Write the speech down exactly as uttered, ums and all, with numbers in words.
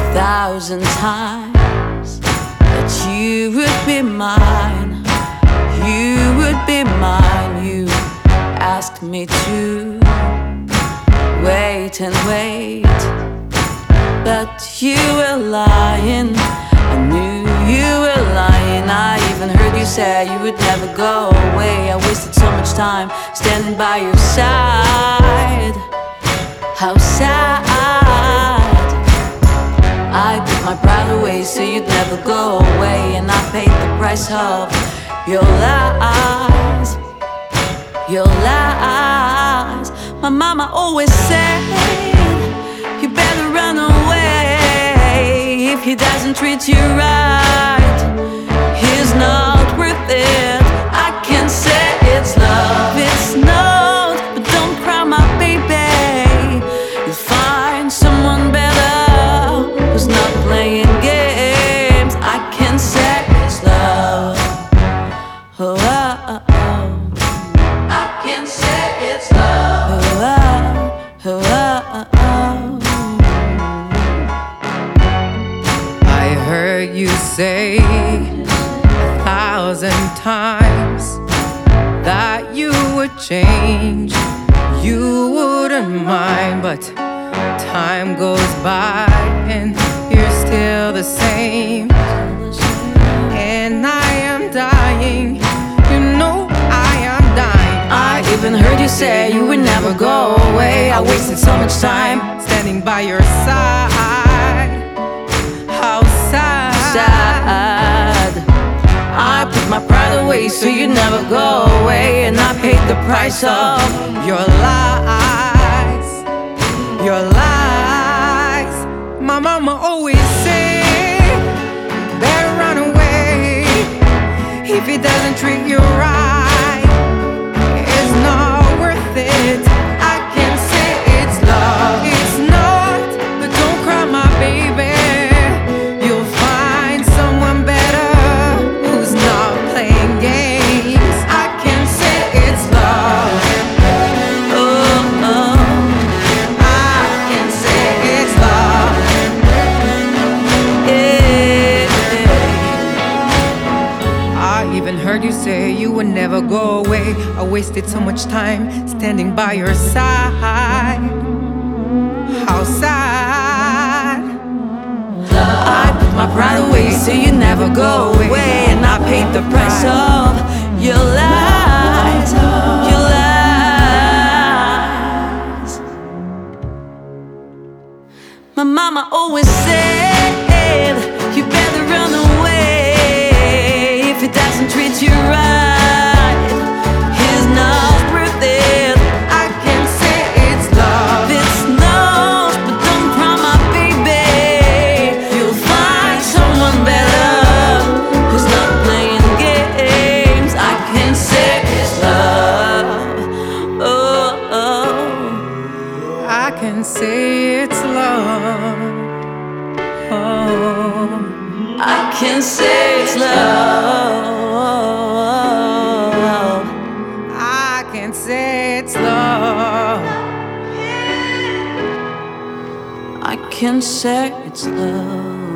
thousand times that you would be mine, you would be mine. You asked me to wait and wait, but you were lying. I knew you were lying. I even heard you say you would never go away. I wasted so much time standing by your side. How sad. I put my pride away so you'd never go away, and I paid the price of your lies, your lies. My mama always said, you better run away if he doesn't treat you right. He's not worth it. I can say it's love, it's not. But don't cry, my baby. You'll find someone better who's not playing games. I can say it's love. Oh, oh, oh. I can say it's love. Oh, oh, oh, oh. I heard you say a thousand times that you would change, you wouldn't mind, but time goes by and you're still the same. And I am dying, you know I am dying. I even heard you say you would never go away. I wasted so much time standing by your side. How sad, sad. I put my pride away so you'd never go away, and I paid the price of your lies, your lies. My mama always said, better run away if he doesn't treat you right. It's not worth it. I can say it's love, it's not. But don't cry, my baby. You'll find someone better who's not playing games. I can say it's love. oh, oh. I can say it's love. Yeah. I even heard you say you would never go away. I wasted so much time standing by your side. How sad. I put my pride away so you'd never go away, and I paid the price of your lies, your lies. My mama always said, you better run away if he doesn't treat you right. He's not worth it. I can say it's love, It's not. But don't cry, my baby. You'll find someone better who's not playing games. I can say it's love. Oh, oh. I can say it's love. Oh, I can say it's love. I can say it's love. I can say it's love.